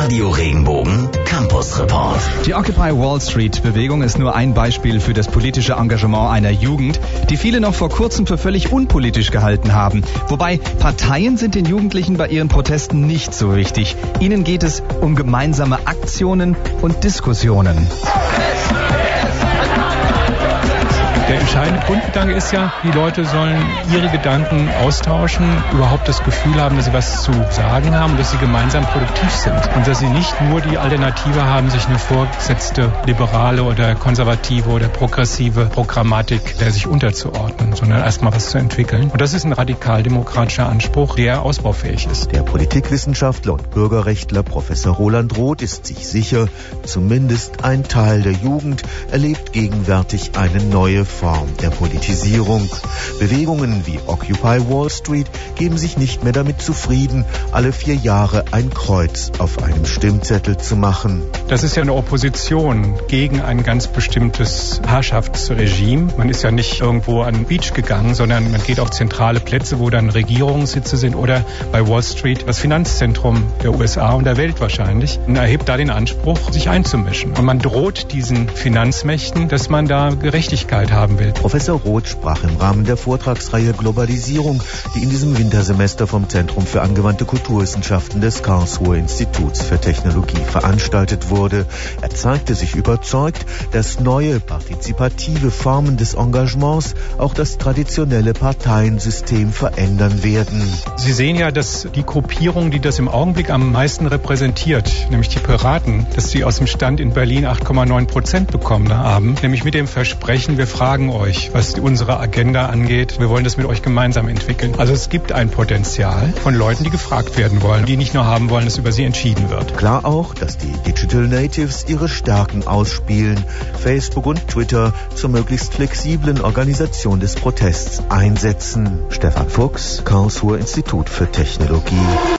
Radio Regenbogen Campus Report. Die Occupy Wall Street Bewegung ist nur ein Beispiel für das politische Engagement einer Jugend, die viele noch vor kurzem für völlig unpolitisch gehalten haben. Wobei Parteien sind den Jugendlichen bei ihren Protesten nicht so wichtig. Ihnen geht es um gemeinsame Aktionen und Diskussionen. Der entscheidende Grundgedanke ist ja, die Leute sollen ihre Gedanken austauschen, überhaupt das Gefühl haben, dass sie was zu sagen haben und dass sie gemeinsam produktiv sind. Und dass sie nicht nur die Alternative haben, sich eine vorgesetzte liberale oder konservative oder progressive Programmatik der sich unterzuordnen, sondern erstmal was zu entwickeln. Und das ist ein radikaldemokratischer Anspruch, der ausbaufähig ist. Der Politikwissenschaftler und Bürgerrechtler Professor Roland Roth ist sich sicher, zumindest ein Teil der Jugend erlebt gegenwärtig eine neue Form der Politisierung. Bewegungen wie Occupy Wall Street geben sich nicht mehr damit zufrieden, alle 4 Jahre ein Kreuz auf einem Stimmzettel zu machen. Das ist ja eine Opposition gegen ein ganz bestimmtes Herrschaftsregime. Man ist ja nicht irgendwo an den Beach gegangen, sondern man geht auf zentrale Plätze, wo dann Regierungssitze sind oder bei Wall Street das Finanzzentrum der USA und der Welt wahrscheinlich und erhebt da den Anspruch, sich einzumischen. Und man droht diesen Finanzmächten, dass man da Gerechtigkeit haben will. Professor Roth sprach im Rahmen der Vortragsreihe Globalisierung, die in diesem Wintersemester vom Zentrum für angewandte Kulturwissenschaften des Karlsruher Instituts für Technologie veranstaltet wurde. Er zeigte sich überzeugt, dass neue partizipative Formen des Engagements auch das traditionelle Parteiensystem verändern werden. Sie sehen ja, dass die Gruppierung, die das im Augenblick am meisten repräsentiert, nämlich die Piraten, dass sie aus dem Stand in Berlin 8,9% bekommen haben, nämlich mit dem Versprechen, wir fragen euch, was unsere Agenda angeht. Wir wollen das mit euch gemeinsam entwickeln. Also es gibt ein Potenzial von Leuten, die gefragt werden wollen, die nicht nur haben wollen, dass über sie entschieden wird. Klar auch, dass die Digital Natives ihre Stärken ausspielen, Facebook und Twitter zur möglichst flexiblen Organisation des Protests einsetzen. Stefan Fuchs, Karlsruher Institut für Technologie.